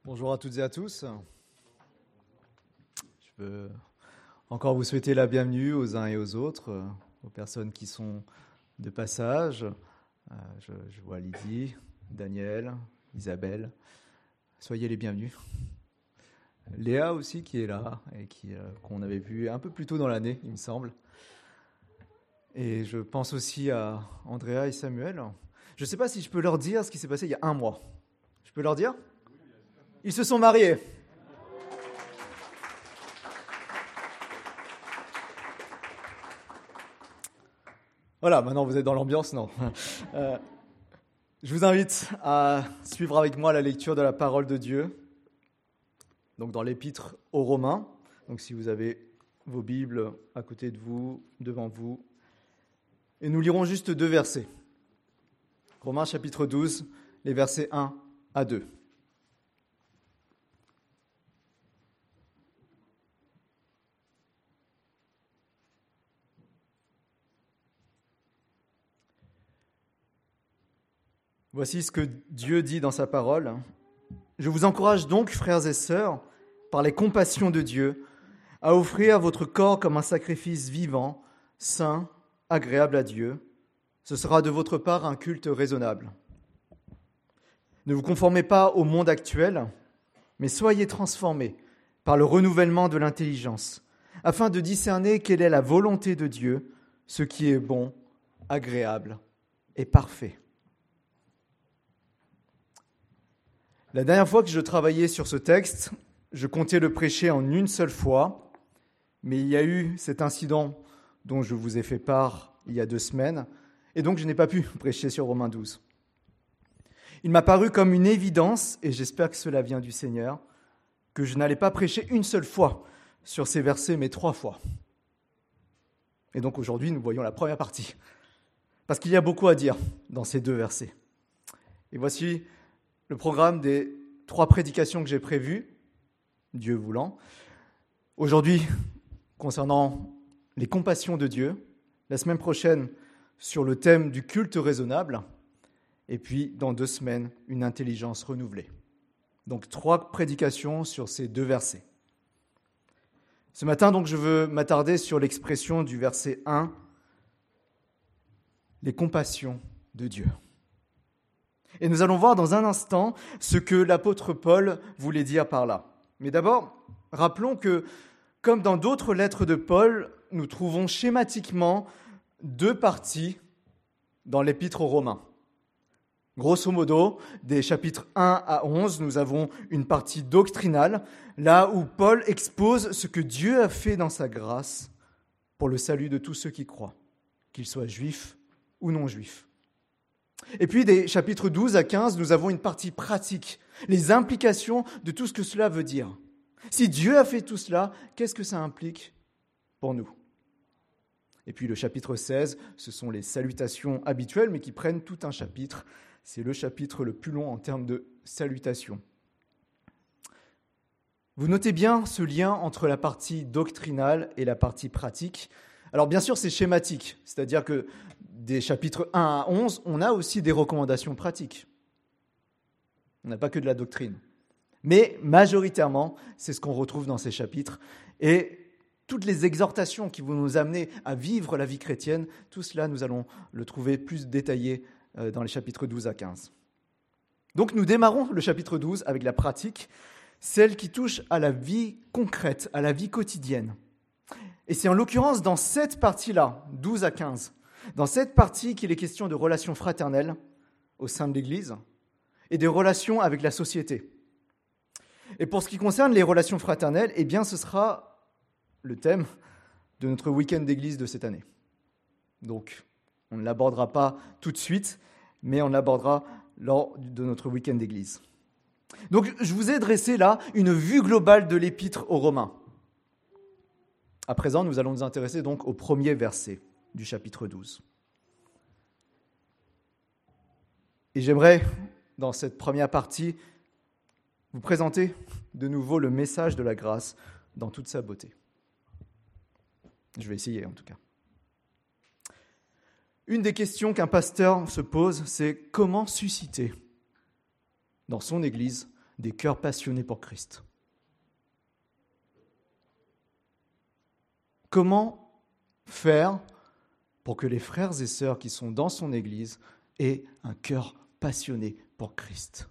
Bonjour à toutes et à tous. Je veux encore vous souhaiter la bienvenue aux uns et aux autres, aux personnes qui sont de passage. Je vois Lydie, Daniel, Isabelle. Soyez les bienvenus. Léa aussi qui est là et qu'on avait vu un peu plus tôt dans l'année, il me semble. Et je pense aussi à Andrea et Samuel. Je ne sais pas si je peux leur dire ce qui s'est passé il y a un mois. Je peux leur dire ? Ils se sont mariés. Voilà, maintenant vous êtes dans l'ambiance, non. Je vous invite à suivre avec moi la lecture de la parole de Dieu, donc dans l'épître aux Romains. Donc si vous avez vos Bibles à côté de vous, devant vous, et nous lirons juste 2 versets. Romains chapitre 12, les versets 1 à 2. Voici ce que Dieu dit dans sa parole. Je vous encourage donc, frères et sœurs, par les compassions de Dieu, à offrir votre corps comme un sacrifice vivant, saint, agréable à Dieu. Ce sera de votre part un culte raisonnable. Ne vous conformez pas au monde actuel, mais soyez transformés par le renouvellement de l'intelligence, afin de discerner quelle est la volonté de Dieu, ce qui est bon, agréable et parfait. La dernière fois que je travaillais sur ce texte, je comptais le prêcher en une seule fois, mais il y a eu cet incident dont je vous ai fait part il y a 2 semaines, et donc je n'ai pas pu prêcher sur Romains 12. Il m'a paru comme une évidence, et j'espère que cela vient du Seigneur, que je n'allais pas prêcher une seule fois sur ces versets, mais 3 fois. Et donc aujourd'hui, nous voyons la première partie, parce qu'il y a beaucoup à dire dans ces 2 versets. Et voici le programme des 3 prédications que j'ai prévues, Dieu voulant. Aujourd'hui, concernant les compassions de Dieu. La semaine prochaine, sur le thème du culte raisonnable. Et puis, dans 2 semaines, une intelligence renouvelée. Donc, 3 prédications sur ces 2 versets. Ce matin, donc, je veux m'attarder sur l'expression du verset 1, les compassions de Dieu. Et nous allons voir dans un instant ce que l'apôtre Paul voulait dire par là. Mais d'abord, rappelons que, comme dans d'autres lettres de Paul, nous trouvons schématiquement 2 parties dans l'épître aux Romains. Grosso modo, des chapitres 1 à 11, nous avons une partie doctrinale, là où Paul expose ce que Dieu a fait dans sa grâce pour le salut de tous ceux qui croient, qu'ils soient juifs ou non juifs. Et puis des chapitres 12 à 15, nous avons une partie pratique, les implications de tout ce que cela veut dire. Si Dieu a fait tout cela, qu'est-ce que ça implique pour nous ? Et puis le chapitre 16, ce sont les salutations habituelles, mais qui prennent tout un chapitre. C'est le chapitre le plus long en termes de salutations. Vous notez bien ce lien entre la partie doctrinale et la partie pratique. Alors bien sûr, c'est schématique, c'est-à-dire que des chapitres 1 à 11, on a aussi des recommandations pratiques. On n'a pas que de la doctrine. Mais majoritairement, c'est ce qu'on retrouve dans ces chapitres. Et toutes les exhortations qui vont nous amener à vivre la vie chrétienne, tout cela, nous allons le trouver plus détaillé dans les chapitres 12 à 15. Donc nous démarrons le chapitre 12 avec la pratique, celle qui touche à la vie concrète, à la vie quotidienne. Et c'est en l'occurrence dans cette partie-là, 12 à 15, dans cette partie qu'il est question de relations fraternelles au sein de l'Église et des relations avec la société. Et pour ce qui concerne les relations fraternelles, eh bien ce sera le thème de notre week-end d'église de cette année. Donc, on ne l'abordera pas tout de suite, mais on l'abordera lors de notre week-end d'église. Donc, je vous ai dressé là une vue globale de l'épître aux Romains. À présent, nous allons nous intéresser donc au premier verset du chapitre 12. Et j'aimerais, dans cette première partie, vous présenter de nouveau le message de la grâce dans toute sa beauté. Je vais essayer en tout cas. Une des questions qu'un pasteur se pose, c'est comment susciter dans son Église des cœurs passionnés pour Christ. Comment faire pour que les frères et sœurs qui sont dans son Église aient un cœur passionné pour Christ?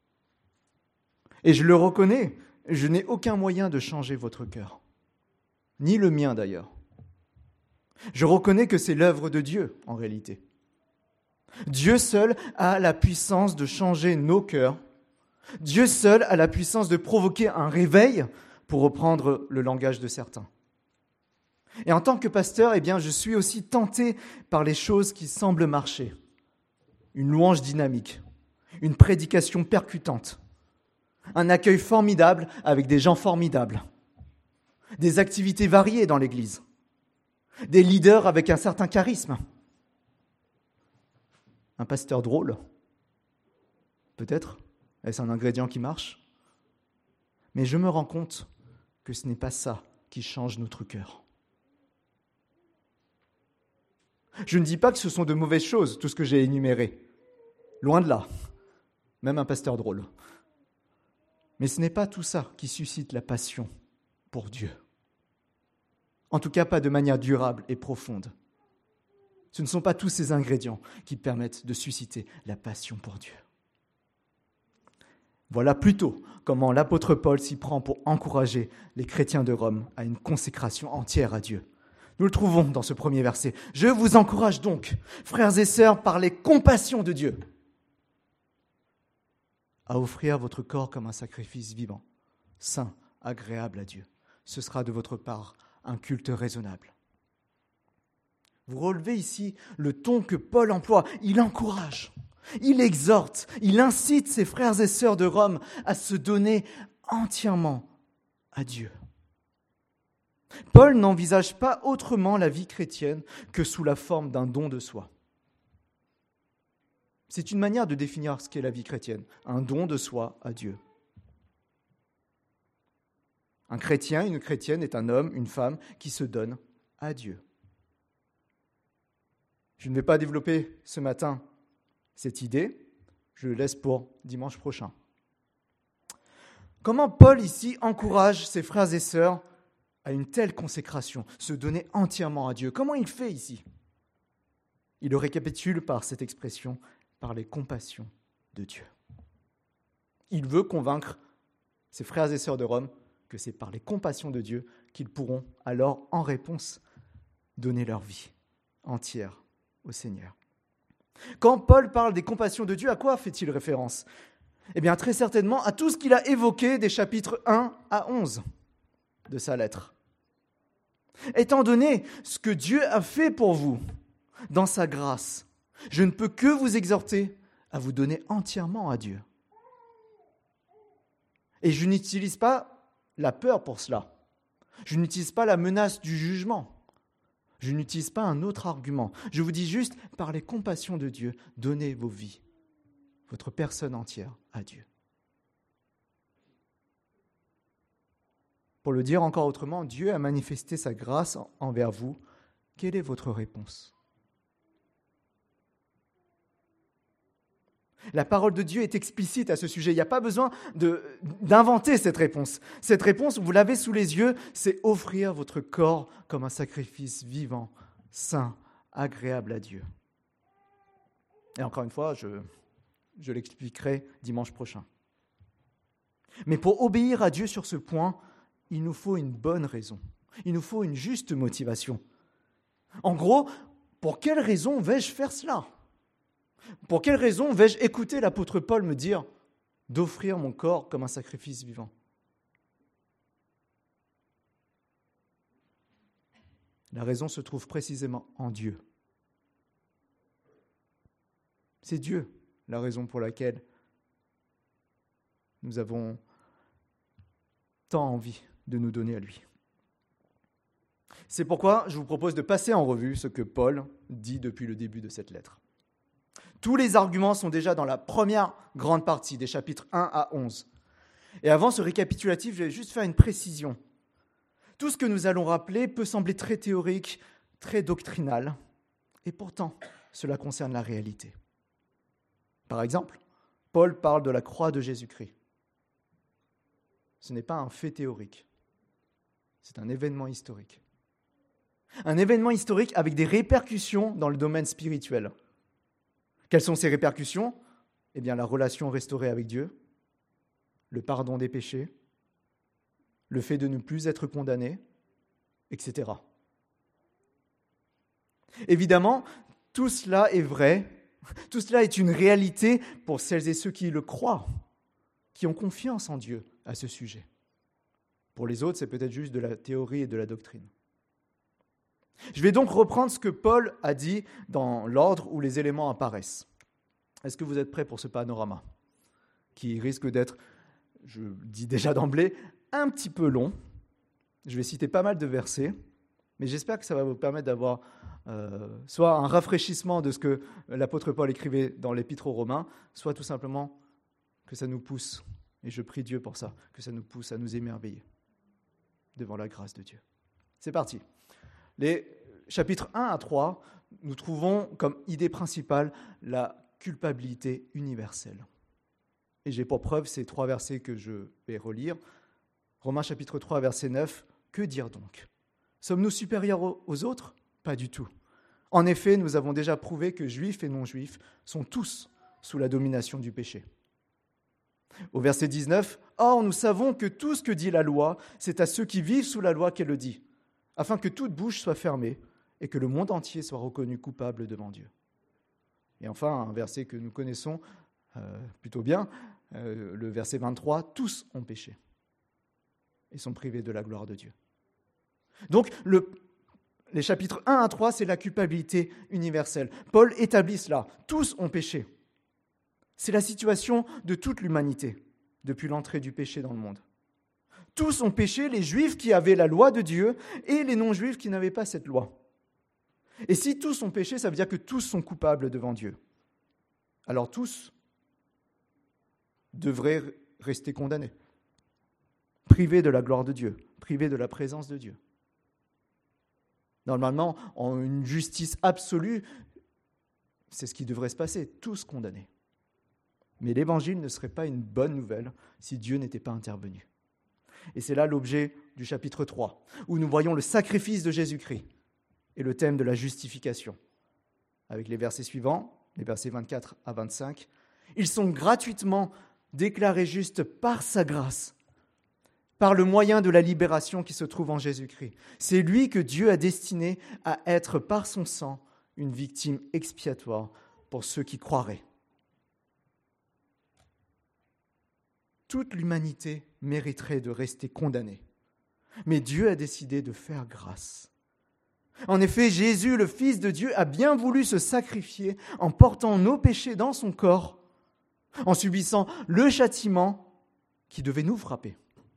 Et je le reconnais, je n'ai aucun moyen de changer votre cœur, ni le mien d'ailleurs. Je reconnais que c'est l'œuvre de Dieu en réalité. Dieu seul a la puissance de changer nos cœurs. Dieu seul a la puissance de provoquer un réveil, pour reprendre le langage de certains. Et en tant que pasteur, je suis aussi tenté par les choses qui semblent marcher. Une louange dynamique, une prédication percutante, un accueil formidable avec des gens formidables, des activités variées dans l'Église, des leaders avec un certain charisme, un pasteur drôle, peut-être, est-ce un ingrédient qui marche? Mais je me rends compte que ce n'est pas ça qui change notre cœur. Je ne dis pas que ce sont de mauvaises choses, tout ce que j'ai énuméré. Loin de là, même un pasteur drôle. Mais ce n'est pas tout ça qui suscite la passion pour Dieu. En tout cas, pas de manière durable et profonde. Ce ne sont pas tous ces ingrédients qui permettent de susciter la passion pour Dieu. Voilà plutôt comment l'apôtre Paul s'y prend pour encourager les chrétiens de Rome à une consécration entière à Dieu. Nous le trouvons dans ce premier verset. « Je vous encourage donc, frères et sœurs, par les compassions de Dieu, à offrir votre corps comme un sacrifice vivant, saint, agréable à Dieu. Ce sera de votre part un culte raisonnable. » Vous relevez ici le ton que Paul emploie. Il encourage, il exhorte, il incite ses frères et sœurs de Rome à se donner entièrement à Dieu. Paul n'envisage pas autrement la vie chrétienne que sous la forme d'un don de soi. C'est une manière de définir ce qu'est la vie chrétienne, un don de soi à Dieu. Un chrétien, une chrétienne est un homme, une femme qui se donne à Dieu. Je ne vais pas développer ce matin cette idée, je le laisse pour dimanche prochain. Comment Paul ici encourage ses frères et sœurs à une telle consécration, se donner entièrement à Dieu? Comment il fait ici? Il le récapitule par cette expression, par les compassions de Dieu. Il veut convaincre ses frères et sœurs de Rome que c'est par les compassions de Dieu qu'ils pourront alors, en réponse, donner leur vie entière au Seigneur. Quand Paul parle des compassions de Dieu, à quoi fait-il référence? Très certainement à tout ce qu'il a évoqué des chapitres 1 à 11 de sa lettre. Étant donné ce que Dieu a fait pour vous dans sa grâce, je ne peux que vous exhorter à vous donner entièrement à Dieu. Et je n'utilise pas la peur pour cela. Je n'utilise pas la menace du jugement. Je n'utilise pas un autre argument. Je vous dis juste, par les compassions de Dieu, donnez vos vies, votre personne entière à Dieu. Pour le dire encore autrement, Dieu a manifesté sa grâce envers vous. Quelle est votre réponse? La parole de Dieu est explicite à ce sujet. Il n'y a pas besoin d'inventer cette réponse. Cette réponse, vous l'avez sous les yeux, c'est offrir votre corps comme un sacrifice vivant, saint, agréable à Dieu. Et encore une fois, je l'expliquerai dimanche prochain. Mais pour obéir à Dieu sur ce point, il nous faut une bonne raison. Il nous faut une juste motivation. En gros, pour quelle raison vais-je faire cela? Pour quelle raison vais-je écouter l'apôtre Paul me dire d'offrir mon corps comme un sacrifice vivant? La raison se trouve précisément en Dieu. C'est Dieu la raison pour laquelle nous avons tant envie de nous donner à lui. C'est pourquoi je vous propose de passer en revue ce que Paul dit depuis le début de cette lettre. Tous les arguments sont déjà dans la première grande partie des chapitres 1 à 11. Et avant ce récapitulatif, je vais juste faire une précision. Tout ce que nous allons rappeler peut sembler très théorique, très doctrinal, et pourtant, cela concerne la réalité. Par exemple, Paul parle de la croix de Jésus-Christ. Ce n'est pas un fait théorique. C'est un événement historique. Un événement historique avec des répercussions dans le domaine spirituel. Quelles sont ces répercussions ? Eh bien, la relation restaurée avec Dieu, le pardon des péchés, le fait de ne plus être condamné, etc. Évidemment, tout cela est vrai, tout cela est une réalité pour celles et ceux qui le croient, qui ont confiance en Dieu à ce sujet. Pour les autres, c'est peut-être juste de la théorie et de la doctrine. Je vais donc reprendre ce que Paul a dit dans l'ordre où les éléments apparaissent. Est-ce que vous êtes prêts pour ce panorama qui risque d'être, je le dis déjà d'emblée, un petit peu long. Je vais citer pas mal de versets, mais j'espère que ça va vous permettre d'avoir soit un rafraîchissement de ce que l'apôtre Paul écrivait dans l'Épître aux Romains, soit tout simplement que ça nous pousse, et je prie Dieu pour ça, que ça nous pousse à nous émerveiller devant la grâce de Dieu. C'est parti. Les chapitres 1 à 3, nous trouvons comme idée principale la culpabilité universelle. Et j'ai pour preuve ces 3 versets que je vais relire. Romains chapitre 3, verset 9, que dire donc ? Sommes-nous supérieurs aux autres ? Pas du tout. En effet, nous avons déjà prouvé que juifs et non-juifs sont tous sous la domination du péché. Au verset 19, « Or, nous savons que tout ce que dit la loi, c'est à ceux qui vivent sous la loi qu'elle le dit, afin que toute bouche soit fermée et que le monde entier soit reconnu coupable devant Dieu. » Et enfin, un verset que nous connaissons plutôt bien, le verset 23, « Tous ont péché et sont privés de la gloire de Dieu. » Donc, les chapitres 1 à 3, c'est la culpabilité universelle. Paul établit cela. Tous ont péché. C'est la situation de toute l'humanité depuis l'entrée du péché dans le monde. Tous ont péché, les Juifs qui avaient la loi de Dieu et les non-Juifs qui n'avaient pas cette loi. Et si tous ont péché, ça veut dire que tous sont coupables devant Dieu. Alors tous devraient rester condamnés, privés de la gloire de Dieu, privés de la présence de Dieu. Normalement, en une justice absolue, c'est ce qui devrait se passer, tous condamnés. Mais l'évangile ne serait pas une bonne nouvelle si Dieu n'était pas intervenu. Et c'est là l'objet du chapitre 3, où nous voyons le sacrifice de Jésus-Christ et le thème de la justification. Avec les versets suivants, les versets 24 à 25, ils sont gratuitement déclarés justes par sa grâce, par le moyen de la libération qui se trouve en Jésus-Christ. C'est lui que Dieu a destiné à être par son sang une victime expiatoire pour ceux qui croiraient. Toute l'humanité mériterait de rester condamnée, mais Dieu a décidé de faire grâce. En effet, Jésus, le Fils de Dieu, a bien voulu se sacrifier en portant nos péchés dans son corps, en subissant le châtiment qui devait nous frapper.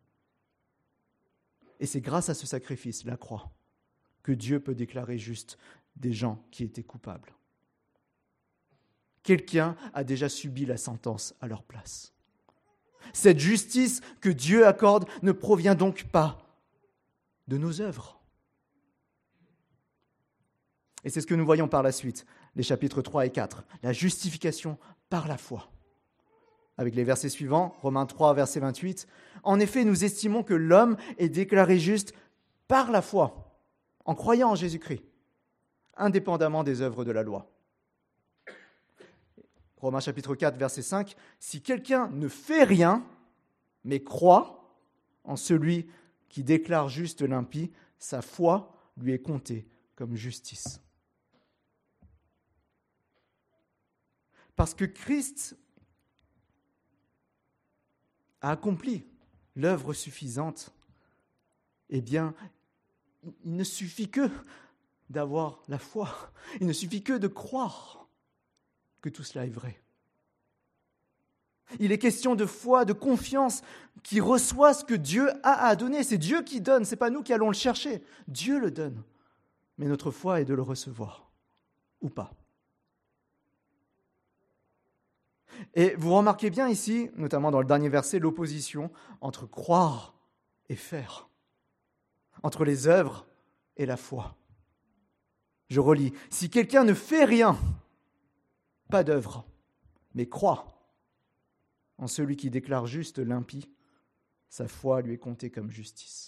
Et c'est grâce à ce sacrifice, la croix, que Dieu peut déclarer juste des gens qui étaient coupables. Quelqu'un a déjà subi la sentence à leur place. Cette justice que Dieu accorde ne provient donc pas de nos œuvres. Et c'est ce que nous voyons par la suite, les chapitres 3 et 4, la justification par la foi. Avec les versets suivants, Romains 3, verset 28, « En effet, nous estimons que l'homme est déclaré juste par la foi, en croyant en Jésus-Christ, indépendamment des œuvres de la loi. » Romains chapitre 4, verset 5, « Si quelqu'un ne fait rien, mais croit en celui qui déclare juste l'impie, sa foi lui est comptée comme justice. » Parce que Christ a accompli l'œuvre suffisante, eh bien, il ne suffit que d'avoir la foi, il ne suffit que de croire que tout cela est vrai. Il est question de foi, de confiance, qui reçoit ce que Dieu a à donner. C'est Dieu qui donne, ce n'est pas nous qui allons le chercher. Dieu le donne, mais notre foi est de le recevoir, ou pas. Et vous remarquez bien ici, notamment dans le dernier verset, l'opposition entre croire et faire, entre les œuvres et la foi. Je relis, « Si quelqu'un ne fait rien, pas d'œuvre, mais croit en celui qui déclare juste l'impie, Sa foi lui est comptée comme justice.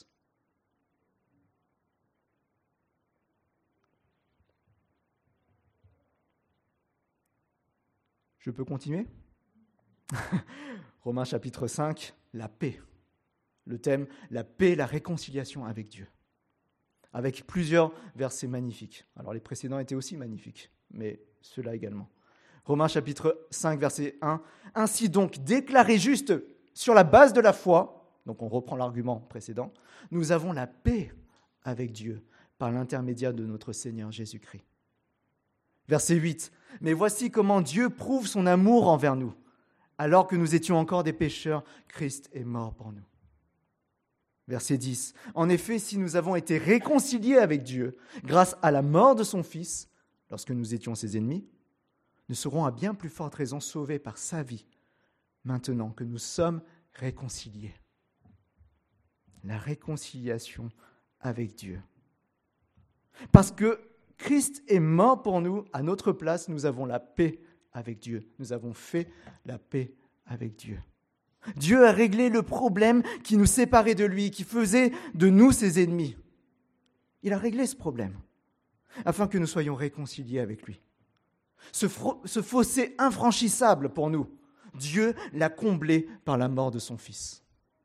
Je peux continuer ? Romains chapitre 5, la paix. Le thème, la paix, la réconciliation avec Dieu. Avec plusieurs versets magnifiques. Alors les précédents étaient aussi magnifiques, mais ceux-là également. Romains chapitre 5, verset 1. Ainsi donc, déclarés justes sur la base de la foi, donc on reprend l'argument précédent, nous avons la paix avec Dieu par l'intermédiaire de notre Seigneur Jésus-Christ. Verset 8. Mais voici comment Dieu prouve son amour envers nous. Alors que nous étions encore des pécheurs, Christ est mort pour nous. Verset 10. En effet, si nous avons été réconciliés avec Dieu grâce à la mort de son Fils, lorsque nous étions ses ennemis, nous serons à bien plus forte raison sauvés par sa vie, maintenant que nous sommes réconciliés. La réconciliation avec Dieu. Parce que Christ est mort pour nous, à notre place, nous avons la paix avec Dieu. Nous avons fait la paix avec Dieu. Dieu a réglé le problème qui nous séparait de lui, qui faisait de nous ses ennemis. Il a réglé ce problème, afin que nous soyons réconciliés avec lui. Ce fossé infranchissable pour nous, Dieu l'a comblé par la mort de son Fils.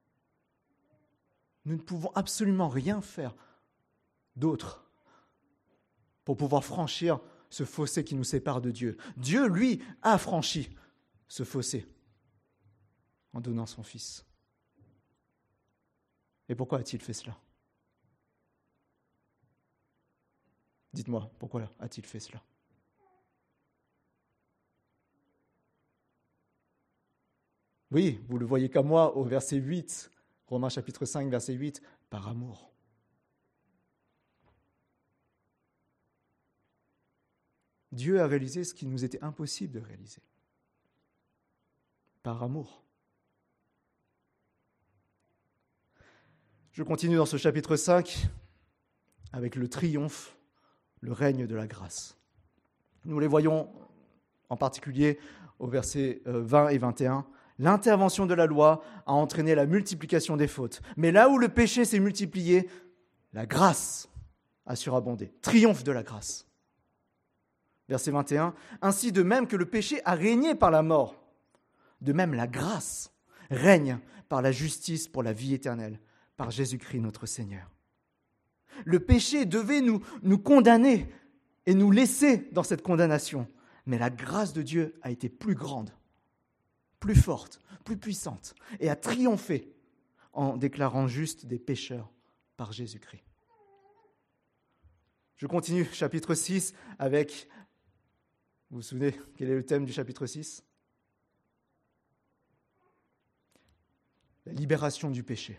Nous ne pouvons absolument rien faire d'autre pour pouvoir franchir ce fossé qui nous sépare de Dieu. Dieu, lui, a franchi ce fossé en donnant son Fils. Et pourquoi a-t-il fait cela ? Dites-moi, pourquoi a-t-il fait cela ? Oui, vous le voyez comme moi au verset 8, Romains chapitre 5, verset 8, par amour. Dieu a réalisé ce qui nous était impossible de réaliser. Par amour. Je continue dans ce chapitre 5 avec le triomphe, le règne de la grâce. Nous les voyons en particulier au verset 20 et 21. L'intervention de la loi a entraîné la multiplication des fautes. Mais là où le péché s'est multiplié, la grâce a surabondé. Triomphe de la grâce. Verset 21. Ainsi de même que le péché a régné par la mort, de même la grâce règne par la justice pour la vie éternelle, par Jésus-Christ notre Seigneur. Le péché devait nous condamner et nous laisser dans cette condamnation. Mais la grâce de Dieu a été plus grande, plus forte, plus puissante, et a triomphé en déclarant juste des pécheurs par Jésus-Christ. Je continue, chapitre 6, avec... Vous vous souvenez, quel est le thème du chapitre 6 ? La libération du péché.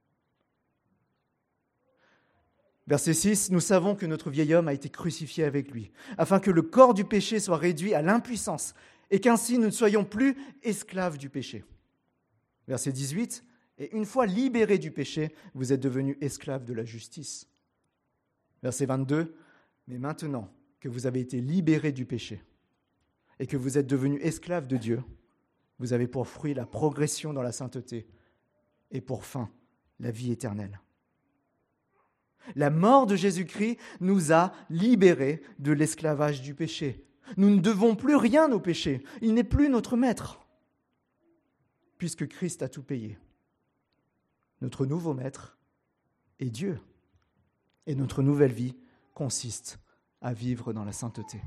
Verset 6, nous savons que notre vieil homme a été crucifié avec lui, afin que le corps du péché soit réduit à l'impuissance, et qu'ainsi nous ne soyons plus esclaves du péché. Verset 18, et une fois libérés du péché, vous êtes devenus esclaves de la justice. Verset 22, mais maintenant que vous avez été libérés du péché, et que vous êtes devenus esclaves de Dieu, vous avez pour fruit la progression dans la sainteté, et pour fin, la vie éternelle. La mort de Jésus-Christ nous a libérés de l'esclavage du péché. Nous ne devons plus rien au péché. Il n'est plus notre maître, puisque Christ a tout payé. Notre nouveau maître est Dieu. Et notre nouvelle vie consiste à vivre dans la sainteté.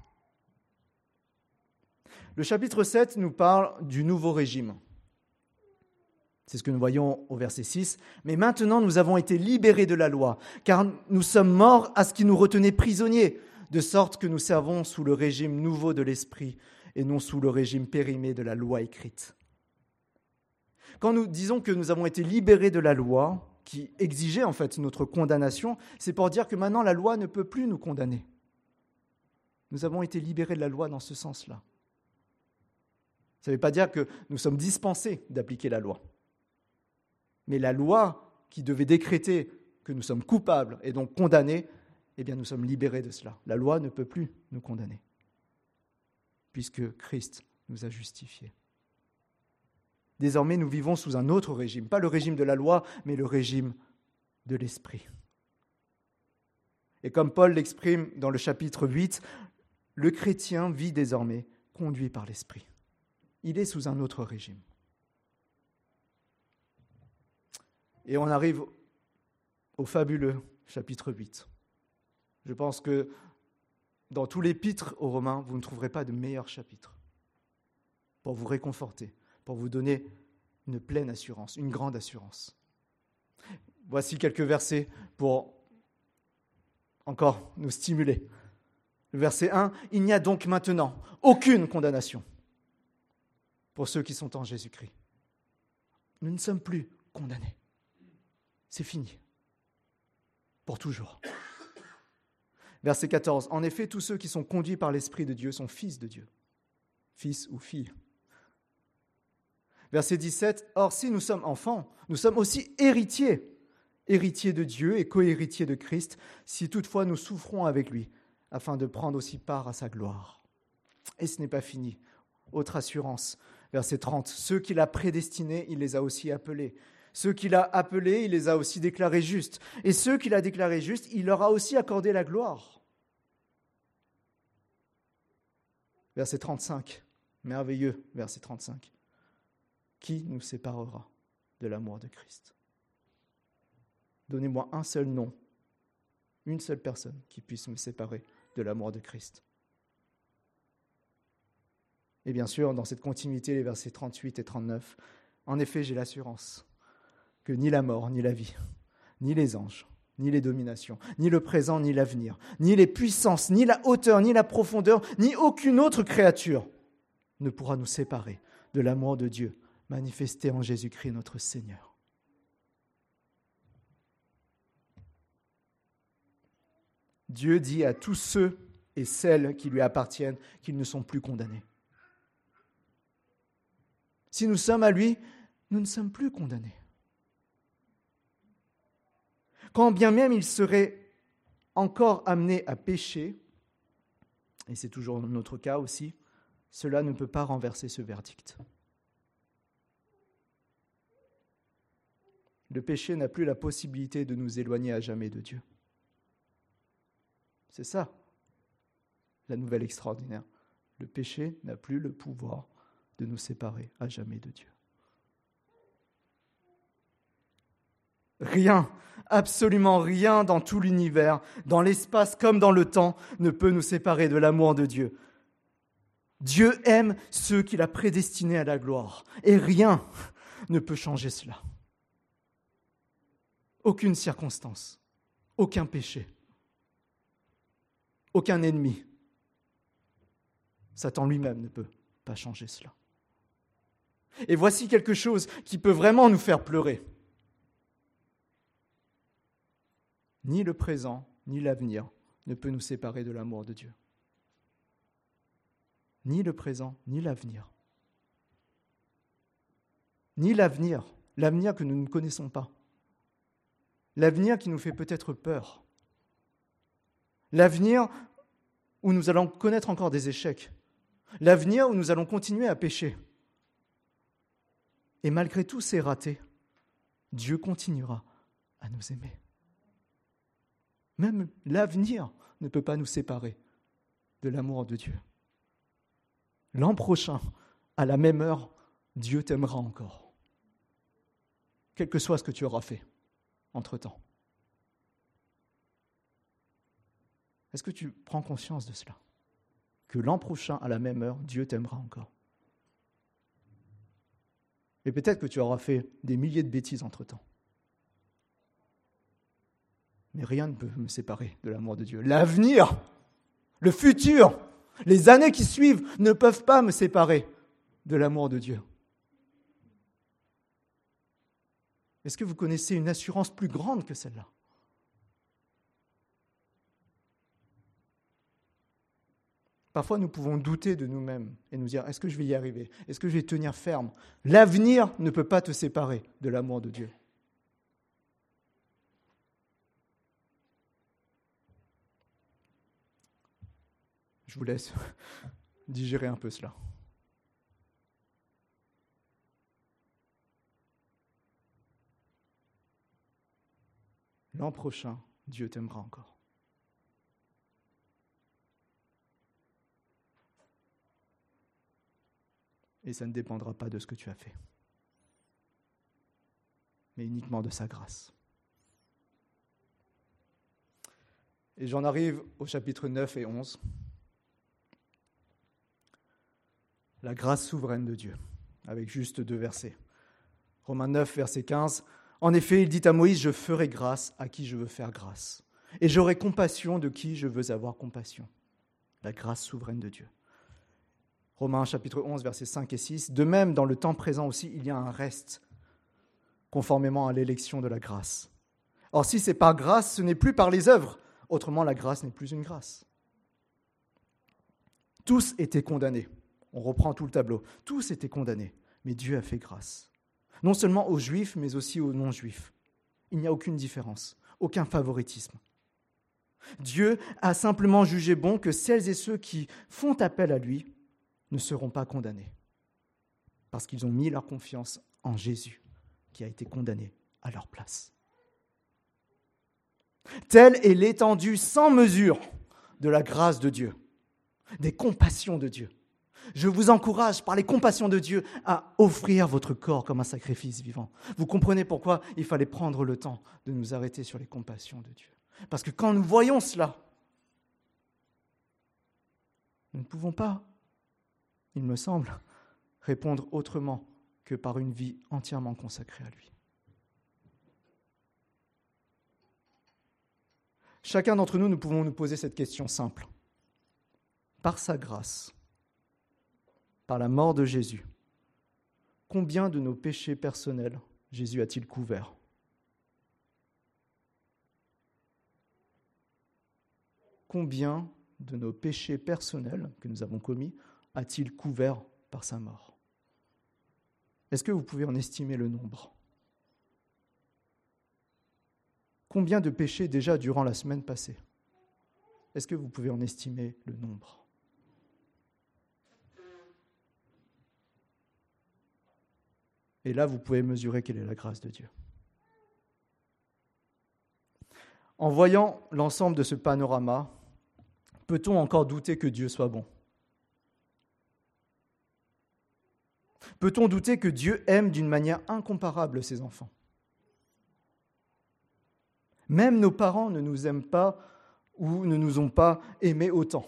Le chapitre 7 nous parle du nouveau régime. C'est ce que nous voyons au verset 6. Mais maintenant, nous avons été libérés de la loi, car nous sommes morts à ce qui nous retenait prisonniers, de sorte que nous servons sous le régime nouveau de l'esprit et non sous le régime périmé de la loi écrite. Quand nous disons que nous avons été libérés de la loi, qui exigeait en fait notre condamnation, c'est pour dire que maintenant la loi ne peut plus nous condamner. Nous avons été libérés de la loi dans ce sens-là. Ça ne veut pas dire que nous sommes dispensés d'appliquer la loi. Mais la loi qui devait décréter que nous sommes coupables et donc condamnés, eh bien nous sommes libérés de cela. La loi ne peut plus nous condamner, puisque Christ nous a justifiés. Désormais, nous vivons sous un autre régime, pas le régime de la loi, mais le régime de l'Esprit. Et comme Paul l'exprime dans le chapitre 8, le chrétien vit désormais conduit par l'Esprit. Il est sous un autre régime. Et on arrive au fabuleux chapitre 8. Je pense que dans tout l'épître aux Romains, vous ne trouverez pas de meilleur chapitre pour vous réconforter, pour vous donner une pleine assurance, une grande assurance. Voici quelques versets pour encore nous stimuler. Le verset 1, « Il n'y a donc maintenant aucune condamnation pour ceux qui sont en Jésus-Christ. » Nous ne sommes plus condamnés. C'est fini. Pour toujours. Verset 14, « En effet, tous ceux qui sont conduits par l'Esprit de Dieu sont fils de Dieu. » Fils ou fille. Verset 17, « Or, si nous sommes enfants, nous sommes aussi héritiers, héritiers de Dieu et co-héritiers de Christ, si toutefois nous souffrons avec lui, afin de prendre aussi part à sa gloire. » Et ce n'est pas fini. Autre assurance, verset 30, « Ceux qu'il a prédestinés, il les a aussi appelés. Ceux qu'il a appelés, il les a aussi déclarés justes. Et ceux qu'il a déclarés justes, il leur a aussi accordé la gloire. » Verset 35, merveilleux, verset 35. « Qui nous séparera de l'amour de Christ ?» Donnez-moi un seul nom, une seule personne qui puisse me séparer de l'amour de Christ. Et bien sûr, dans cette continuité, les versets 38 et 39, en effet, j'ai l'assurance que ni la mort, ni la vie, ni les anges, ni les dominations, ni le présent, ni l'avenir, ni les puissances, ni la hauteur, ni la profondeur, ni aucune autre créature ne pourra nous séparer de l'amour de Dieu manifesté en Jésus-Christ notre Seigneur. Dieu dit à tous ceux et celles qui lui appartiennent qu'ils ne sont plus condamnés. Si nous sommes à lui, nous ne sommes plus condamnés. Quand bien même il serait encore amené à pécher, et c'est toujours notre cas aussi, cela ne peut pas renverser ce verdict. Le péché n'a plus la possibilité de nous éloigner à jamais de Dieu. C'est ça, la nouvelle extraordinaire. Le péché n'a plus le pouvoir de nous séparer à jamais de Dieu. Rien, absolument rien dans tout l'univers, dans l'espace comme dans le temps, ne peut nous séparer de l'amour de Dieu. Dieu aime ceux qu'il a prédestinés à la gloire, et rien ne peut changer cela. Aucune circonstance, aucun péché, aucun ennemi. Satan lui-même ne peut pas changer cela. Et voici quelque chose qui peut vraiment nous faire pleurer. Ni le présent, ni l'avenir ne peut nous séparer de l'amour de Dieu. Ni le présent, ni l'avenir. Ni l'avenir, l'avenir que nous ne connaissons pas. L'avenir qui nous fait peut-être peur. L'avenir où nous allons connaître encore des échecs. L'avenir où nous allons continuer à pécher. Et malgré tous ces ratés, Dieu continuera à nous aimer. Même l'avenir ne peut pas nous séparer de l'amour de Dieu. L'an prochain, à la même heure, Dieu t'aimera encore. Quel que soit ce que tu auras fait entre-temps. Est-ce que tu prends conscience de cela ? Que l'an prochain, à la même heure, Dieu t'aimera encore. Et peut-être que tu auras fait des milliers de bêtises entre-temps. Mais rien ne peut me séparer de l'amour de Dieu. L'avenir, le futur, les années qui suivent ne peuvent pas me séparer de l'amour de Dieu. Est-ce que vous connaissez une assurance plus grande que celle-là ? Parfois, nous pouvons douter de nous-mêmes et nous dire, est-ce que je vais y arriver ? Est-ce que je vais tenir ferme ? L'avenir ne peut pas te séparer de l'amour de Dieu. Je vous laisse digérer un peu cela. l'an prochain, Dieu t'aimera encore. Et ça ne dépendra pas de ce que tu as fait, mais uniquement de sa grâce. Et j'en arrive au chapitre 9 et 11. La grâce souveraine de Dieu, avec juste 2 versets. Romains 9, verset 15. En effet, il dit à Moïse, je ferai grâce à qui je veux faire grâce, et j'aurai compassion de qui je veux avoir compassion. La grâce souveraine de Dieu. Romains chapitre 11, versets 5 et 6. De même, dans le temps présent aussi, il y a un reste, conformément à l'élection de la grâce. Or, si c'est par grâce, ce n'est plus par les œuvres. Autrement, la grâce n'est plus une grâce. Tous étaient condamnés. On reprend tout le tableau. Tous étaient condamnés, mais Dieu a fait grâce. Non seulement aux Juifs, mais aussi aux non-Juifs. Il n'y a aucune différence, aucun favoritisme. Dieu a simplement jugé bon que celles et ceux qui font appel à lui ne seront pas condamnés, parce qu'ils ont mis leur confiance en Jésus, qui a été condamné à leur place. Telle est l'étendue sans mesure de la grâce de Dieu, des compassions de Dieu. Je vous encourage, par les compassions de Dieu, à offrir votre corps comme un sacrifice vivant. Vous comprenez pourquoi il fallait prendre le temps de nous arrêter sur les compassions de Dieu. Parce que quand nous voyons cela, nous ne pouvons pas, il me semble, répondre autrement que par une vie entièrement consacrée à lui. Chacun d'entre nous, nous pouvons nous poser cette question simple. Par sa grâce, par la mort de Jésus, combien de nos péchés personnels Jésus a-t-il couverts ? Combien de nos péchés personnels que nous avons commis a-t-il couverts par sa mort ? Est-ce que vous pouvez en estimer le nombre ? Combien de péchés déjà durant la semaine passée ? Est-ce que vous pouvez en estimer le nombre ? Et là, vous pouvez mesurer quelle est la grâce de Dieu. En voyant l'ensemble de ce panorama, peut-on encore douter que Dieu soit bon ? Peut-on douter que Dieu aime d'une manière incomparable ses enfants ? Même nos parents ne nous aiment pas ou ne nous ont pas aimés autant.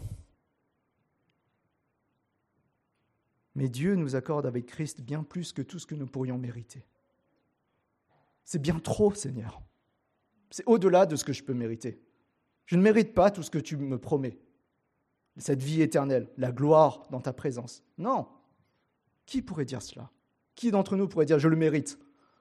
Mais Dieu nous accorde avec Christ bien plus que tout ce que nous pourrions mériter. C'est bien trop, Seigneur. C'est au-delà de ce que je peux mériter. Je ne mérite pas tout ce que tu me promets. Cette vie éternelle, la gloire dans ta présence. Non. Qui pourrait dire cela ? Qui d'entre nous pourrait dire « je le mérite » ?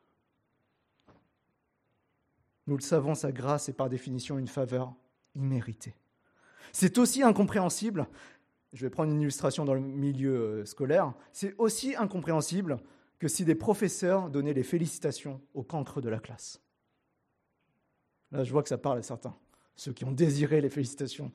Nous le savons, sa grâce est par définition une faveur imméritée. C'est aussi incompréhensible, je vais prendre une illustration dans le milieu scolaire, c'est aussi incompréhensible que si des professeurs donnaient les félicitations au cancre de la classe. Là, je vois que ça parle à certains, ceux qui ont désiré les félicitations.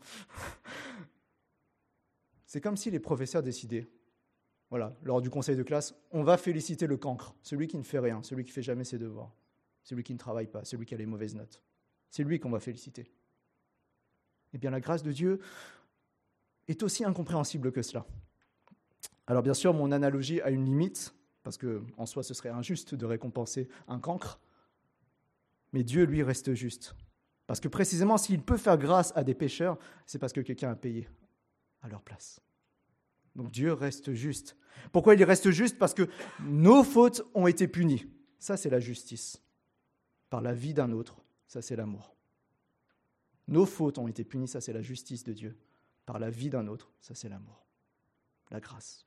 C'est comme si les professeurs décidaient, voilà, lors du conseil de classe, on va féliciter le cancre, celui qui ne fait rien, celui qui ne fait jamais ses devoirs, celui qui ne travaille pas, celui qui a les mauvaises notes. C'est lui qu'on va féliciter. Eh bien, la grâce de Dieu est aussi incompréhensible que cela. Alors bien sûr, mon analogie a une limite, parce qu'en soi, ce serait injuste de récompenser un cancre, mais Dieu, lui, reste juste. Parce que précisément, s'il peut faire grâce à des pécheurs, c'est parce que quelqu'un a payé à leur place. Donc Dieu reste juste. Pourquoi il reste juste ? Parce que nos fautes ont été punies. Ça, c'est la justice. Par la vie d'un autre, ça, c'est l'amour. Nos fautes ont été punies, ça, c'est la justice de Dieu. Par la vie d'un autre, ça, c'est l'amour. La grâce.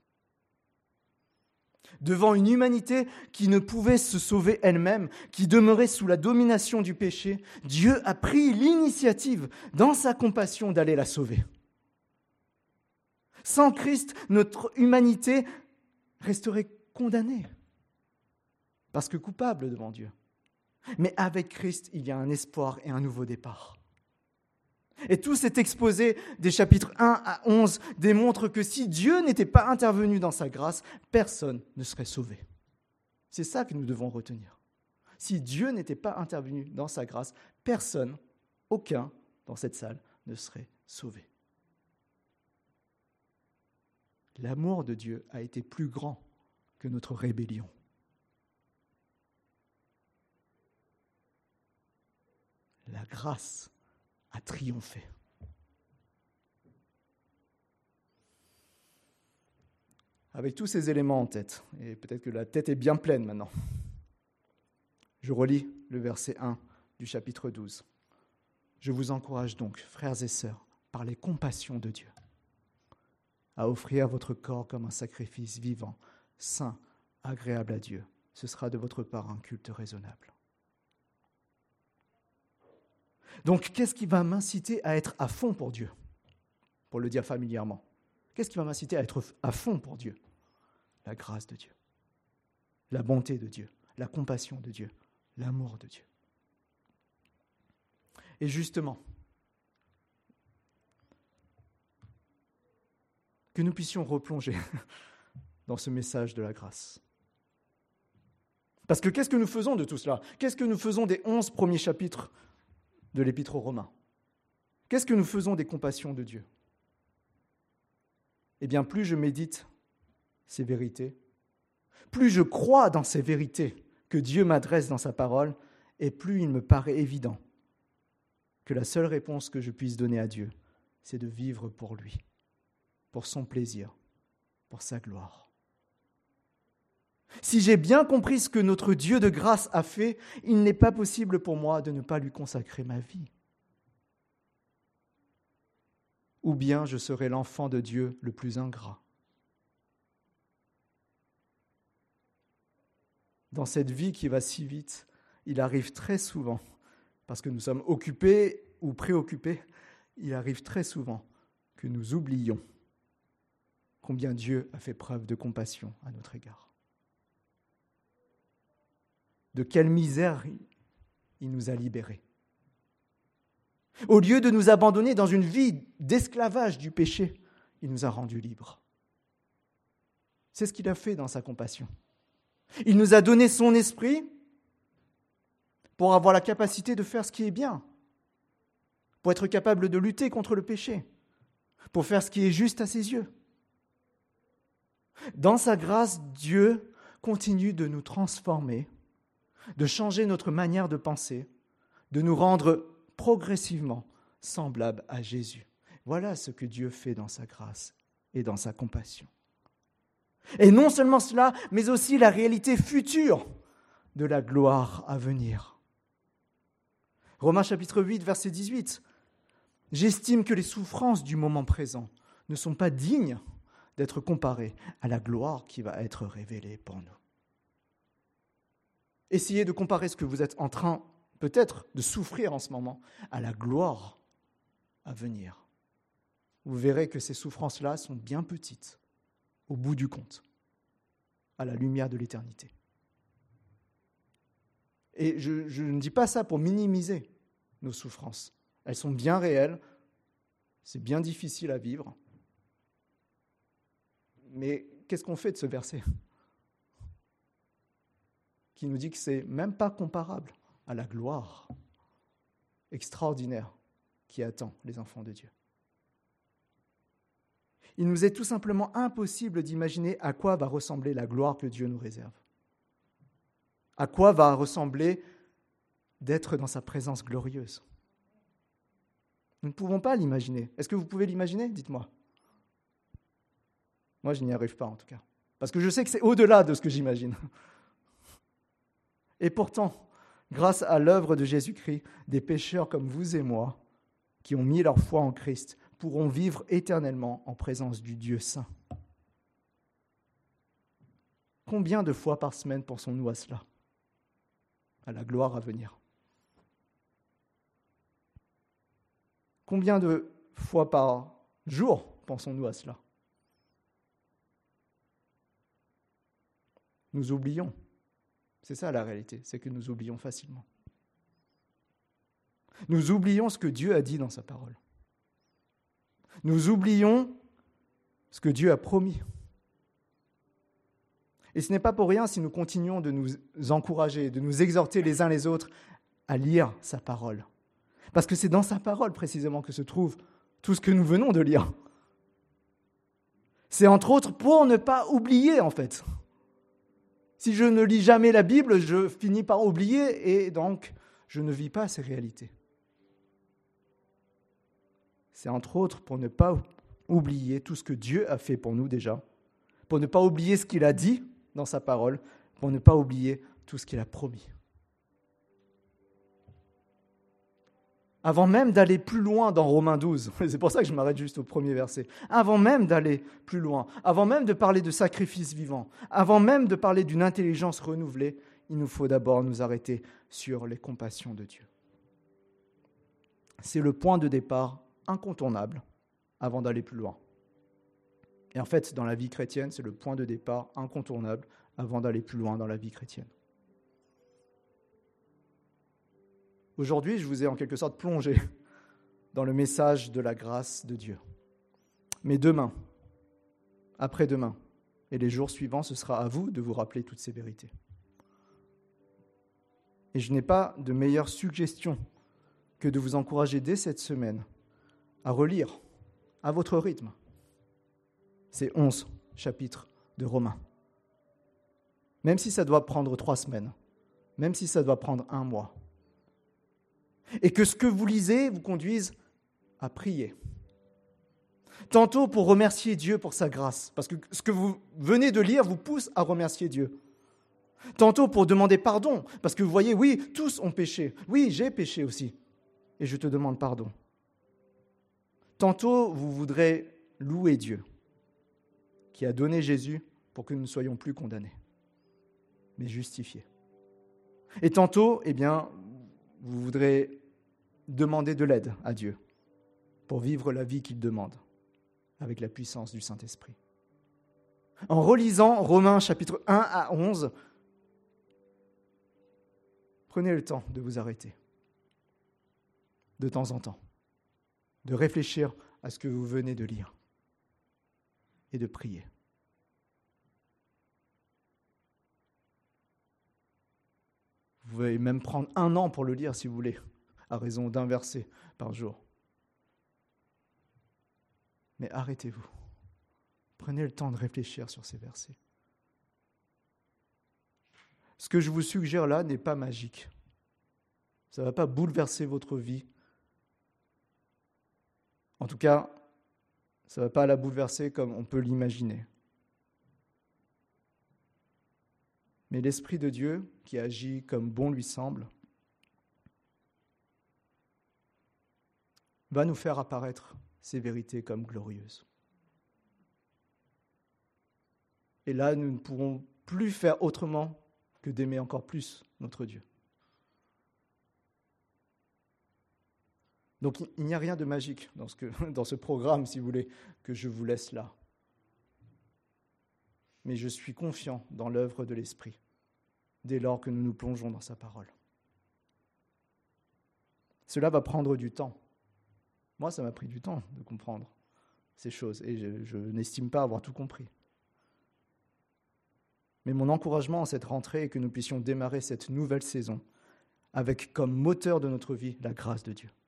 Devant une humanité qui ne pouvait se sauver elle-même, qui demeurait sous la domination du péché, Dieu a pris l'initiative, dans sa compassion, d'aller la sauver. Sans Christ, notre humanité resterait condamnée, parce que coupable devant Dieu. Mais avec Christ, il y a un espoir et un nouveau départ. Et tout cet exposé des chapitres 1 à 11 démontre que si Dieu n'était pas intervenu dans sa grâce, personne ne serait sauvé. C'est ça que nous devons retenir. Si Dieu n'était pas intervenu dans sa grâce, personne, aucun dans cette salle ne serait sauvé. L'amour de Dieu a été plus grand que notre rébellion. La grâce a triomphé. Avec tous ces éléments en tête, et peut-être que la tête est bien pleine maintenant, je relis le verset 1 du chapitre 12. Je vous encourage donc, frères et sœurs, par les compassions de Dieu, à offrir votre corps comme un sacrifice vivant, saint, agréable à Dieu. Ce sera de votre part un culte raisonnable. Donc, qu'est-ce qui va m'inciter à être à fond pour Dieu ? Pour le dire familièrement. Qu'est-ce qui va m'inciter à être à fond pour Dieu ? La grâce de Dieu, la bonté de Dieu, la compassion de Dieu, l'amour de Dieu. Et justement, que nous puissions replonger dans ce message de la grâce. Parce que qu'est-ce que nous faisons de tout cela ? Qu'est-ce que nous faisons des 11 premiers chapitres de l'Épître aux Romains ? Qu'est-ce que nous faisons des compassions de Dieu ? Eh bien, plus je médite ces vérités, plus je crois dans ces vérités que Dieu m'adresse dans sa parole, et plus il me paraît évident que la seule réponse que je puisse donner à Dieu, c'est de vivre pour lui, pour son plaisir, pour sa gloire. Si j'ai bien compris ce que notre Dieu de grâce a fait, il n'est pas possible pour moi de ne pas lui consacrer ma vie. Ou bien je serai l'enfant de Dieu le plus ingrat. Dans cette vie qui va si vite, il arrive très souvent, parce que nous sommes occupés ou préoccupés, il arrive très souvent que nous oublions combien Dieu a fait preuve de compassion à notre égard. De quelle misère il nous a libérés. Au lieu de nous abandonner dans une vie d'esclavage du péché, il nous a rendus libres. C'est ce qu'il a fait dans sa compassion. Il nous a donné son esprit pour avoir la capacité de faire ce qui est bien, pour être capable de lutter contre le péché, pour faire ce qui est juste à ses yeux. Dans sa grâce, Dieu continue de nous transformer, de changer notre manière de penser, de nous rendre progressivement semblables à Jésus. Voilà ce que Dieu fait dans sa grâce et dans sa compassion. Et non seulement cela, mais aussi la réalité future de la gloire à venir. Romains chapitre 8, verset 18. « J'estime que les souffrances du moment présent ne sont pas dignes d'être comparées à la gloire qui va être révélée pour nous. » Essayez de comparer ce que vous êtes en train, peut-être, de souffrir en ce moment à la gloire à venir. Vous verrez que ces souffrances-là sont bien petites, au bout du compte, à la lumière de l'éternité. Et je ne dis pas ça pour minimiser nos souffrances. Elles sont bien réelles, c'est bien difficile à vivre. Mais qu'est-ce qu'on fait de ce verset qui nous dit que c'est même pas comparable à la gloire extraordinaire qui attend les enfants de Dieu. Il nous est tout simplement impossible d'imaginer à quoi va ressembler la gloire que Dieu nous réserve. À quoi va ressembler d'être dans sa présence glorieuse. Nous ne pouvons pas l'imaginer. Est-ce que vous pouvez l'imaginer ? Dites-moi. Moi, je n'y arrive pas en tout cas. Parce que je sais que c'est au-delà de ce que j'imagine. Et pourtant, grâce à l'œuvre de Jésus-Christ, des pécheurs comme vous et moi, qui ont mis leur foi en Christ, pourront vivre éternellement en présence du Dieu saint. Combien de fois par semaine pensons-nous à cela ? À la gloire à venir. Combien de fois par jour pensons-nous à cela ? Nous oublions. C'est ça la réalité, c'est que nous oublions facilement. Nous oublions ce que Dieu a dit dans sa parole. Nous oublions ce que Dieu a promis. Et ce n'est pas pour rien si nous continuons de nous encourager, de nous exhorter les uns les autres à lire sa parole. Parce que c'est dans sa parole précisément que se trouve tout ce que nous venons de lire. C'est entre autres pour ne pas oublier en fait. Si je ne lis jamais la Bible, je finis par oublier et donc je ne vis pas ces réalités. C'est entre autres pour ne pas oublier tout ce que Dieu a fait pour nous déjà, pour ne pas oublier ce qu'il a dit dans sa parole, pour ne pas oublier tout ce qu'il a promis. Avant même d'aller plus loin dans Romains 12, c'est pour ça que je m'arrête juste au premier verset, avant même d'aller plus loin, avant même de parler de sacrifice vivant, avant même de parler d'une intelligence renouvelée, il nous faut d'abord nous arrêter sur les compassions de Dieu. C'est le point de départ incontournable avant d'aller plus loin. Et en fait, dans la vie chrétienne, c'est le point de départ incontournable avant d'aller plus loin dans la vie chrétienne. Aujourd'hui, je vous ai en quelque sorte plongé dans le message de la grâce de Dieu. Mais demain, après-demain et les jours suivants, ce sera à vous de vous rappeler toutes ces vérités. Et je n'ai pas de meilleure suggestion que de vous encourager dès cette semaine à relire à votre rythme ces 11 chapitres de Romains. Même si ça doit prendre 3 semaines, même si ça doit prendre 1 mois. Et que ce que vous lisez vous conduise à prier. Tantôt pour remercier Dieu pour sa grâce, parce que ce que vous venez de lire vous pousse à remercier Dieu. Tantôt pour demander pardon, parce que vous voyez, oui, tous ont péché. Oui, j'ai péché aussi, et je te demande pardon. Tantôt, vous voudrez louer Dieu, qui a donné Jésus pour que nous ne soyons plus condamnés, mais justifiés. Et tantôt, vous voudrez demander de l'aide à Dieu pour vivre la vie qu'il demande avec la puissance du Saint-Esprit. En relisant Romains chapitre 1 à 11, prenez le temps de vous arrêter de temps en temps, de réfléchir à ce que vous venez de lire et de prier. Vous pouvez même prendre 1 an pour le lire si vous voulez, à raison d'1 verset par jour. Mais arrêtez-vous. Prenez le temps de réfléchir sur ces versets. Ce que je vous suggère là n'est pas magique. Ça ne va pas bouleverser votre vie. En tout cas, ça ne va pas la bouleverser comme on peut l'imaginer. Mais l'Esprit de Dieu, qui agit comme bon lui semble, va nous faire apparaître ces vérités comme glorieuses. Et là, nous ne pourrons plus faire autrement que d'aimer encore plus notre Dieu. Donc il n'y a rien de magique dans ce programme, si vous voulez, que je vous laisse là. Mais je suis confiant dans l'œuvre de l'Esprit, dès lors que nous nous plongeons dans sa parole. Cela va prendre du temps. Moi, ça m'a pris du temps de comprendre ces choses, et je n'estime pas avoir tout compris. Mais mon encouragement en cette rentrée est que nous puissions démarrer cette nouvelle saison avec comme moteur de notre vie la grâce de Dieu.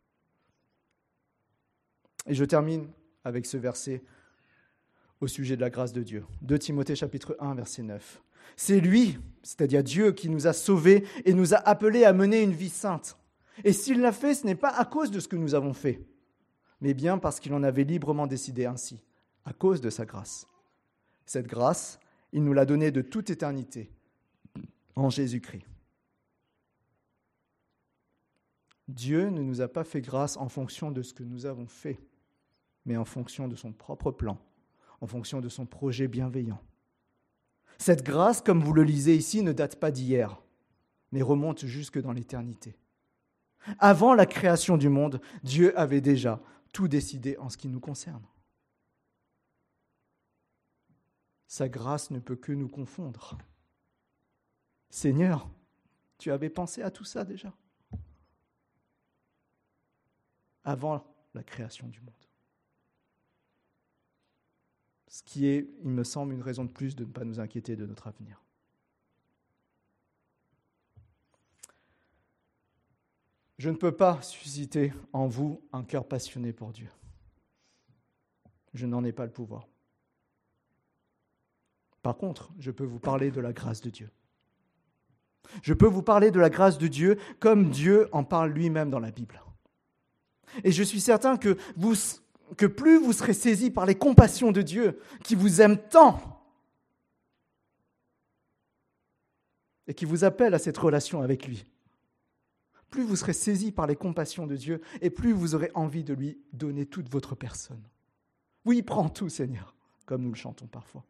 Et je termine avec ce verset au sujet de la grâce de Dieu. 2 Timothée chapitre 1, verset 9. C'est lui, c'est-à-dire Dieu, qui nous a sauvés et nous a appelés à mener une vie sainte. Et s'il l'a fait, ce n'est pas à cause de ce que nous avons fait, mais bien parce qu'il en avait librement décidé ainsi, à cause de sa grâce. Cette grâce, il nous l'a donnée de toute éternité, en Jésus-Christ. Dieu ne nous a pas fait grâce en fonction de ce que nous avons fait, mais en fonction de son propre plan, en fonction de son projet bienveillant. Cette grâce, comme vous le lisez ici, ne date pas d'hier, mais remonte jusque dans l'éternité. Avant la création du monde, Dieu avait déjà tout décidé en ce qui nous concerne. Sa grâce ne peut que nous confondre. Seigneur, tu avais pensé à tout ça déjà, avant la création du monde. Ce qui est, il me semble, une raison de plus de ne pas nous inquiéter de notre avenir. Je ne peux pas susciter en vous un cœur passionné pour Dieu. Je n'en ai pas le pouvoir. Par contre, je peux vous parler de la grâce de Dieu. Je peux vous parler de la grâce de Dieu comme Dieu en parle lui-même dans la Bible. Et je suis certain que plus vous serez saisis par les compassions de Dieu, qui vous aime tant et qui vous appelle à cette relation avec lui, plus vous serez saisis par les compassions de Dieu et plus vous aurez envie de lui donner toute votre personne. Oui, prends tout, Seigneur, comme nous le chantons parfois.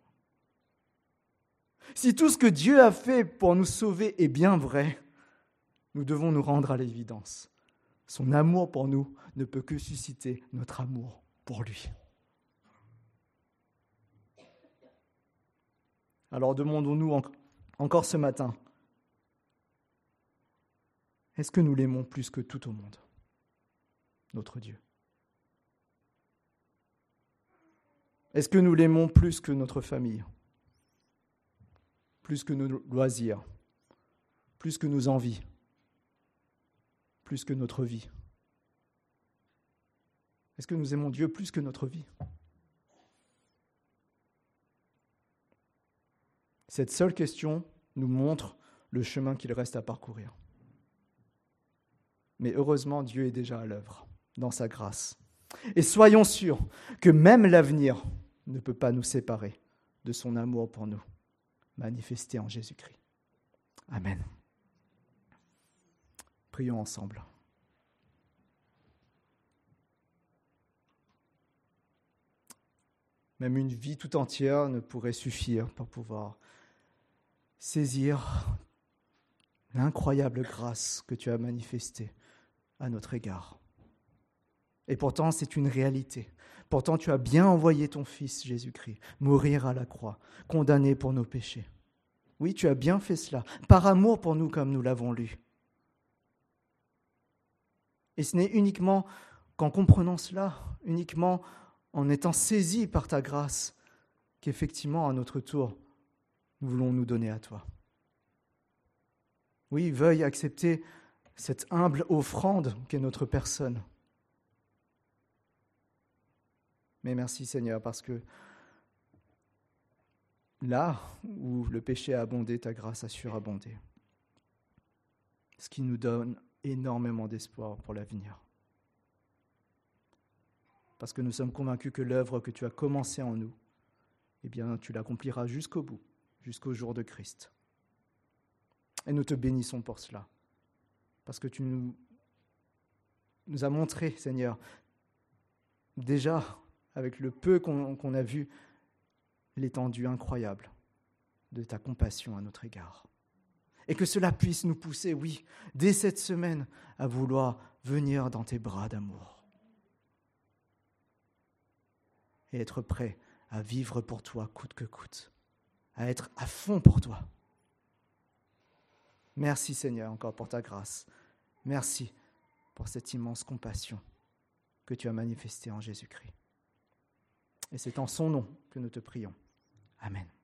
Si tout ce que Dieu a fait pour nous sauver est bien vrai, nous devons nous rendre à l'évidence. Son amour pour nous ne peut que susciter notre amour pour lui. Alors demandons-nous encore ce matin, est-ce que nous l'aimons plus que tout au monde, notre Dieu? Est-ce que nous l'aimons plus que notre famille, plus que nos loisirs, plus que nos envies, plus que notre vie? Est-ce que nous aimons Dieu plus que notre vie? Cette seule question nous montre le chemin qu'il reste à parcourir. Mais heureusement, Dieu est déjà à l'œuvre, dans sa grâce. Et soyons sûrs que même l'avenir ne peut pas nous séparer de son amour pour nous, manifesté en Jésus-Christ. Amen. Prions ensemble. Même une vie tout entière ne pourrait suffire pour pouvoir saisir l'incroyable grâce que tu as manifestée à notre égard. Et pourtant, c'est une réalité. Pourtant, tu as bien envoyé ton Fils Jésus-Christ mourir à la croix, condamné pour nos péchés. Oui, tu as bien fait cela, par amour pour nous comme nous l'avons lu. Et ce n'est uniquement qu'en comprenant cela, uniquement en étant saisis par ta grâce, qu'effectivement, à notre tour, nous voulons nous donner à toi. Oui, veuille accepter cette humble offrande qu'est notre personne. Mais merci Seigneur, parce que là où le péché a abondé, ta grâce a surabondé. Ce qui nous donne énormément d'espoir pour l'avenir. Parce que nous sommes convaincus que l'œuvre que tu as commencée en nous, eh bien, tu l'accompliras jusqu'au bout, jusqu'au jour de Christ. Et nous te bénissons pour cela. Parce que tu nous as montré, Seigneur, déjà, avec le peu qu'on a vu, l'étendue incroyable de ta compassion à notre égard. Et que cela puisse nous pousser, oui, dès cette semaine, à vouloir venir dans tes bras d'amour. Et être prêt à vivre pour toi coûte que coûte, à être à fond pour toi. Merci Seigneur encore pour ta grâce. Merci pour cette immense compassion que tu as manifestée en Jésus-Christ. Et c'est en son nom que nous te prions. Amen.